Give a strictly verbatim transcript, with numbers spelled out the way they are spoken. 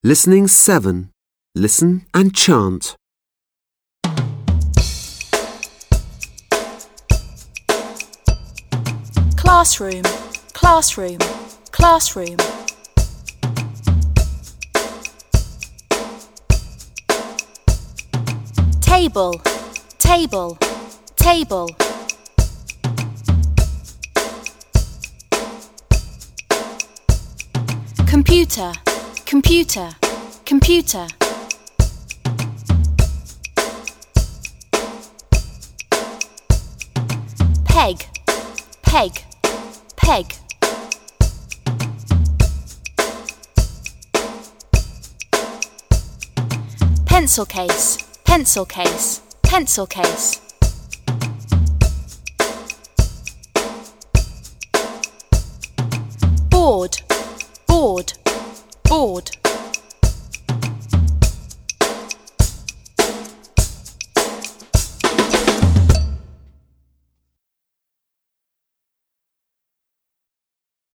Listening seven. Listen and chant. Classroom, classroom, classroom. Table, table, table. Computer, computer, computer. Peg, peg, peg. Pencil case, pencil case, pencil case.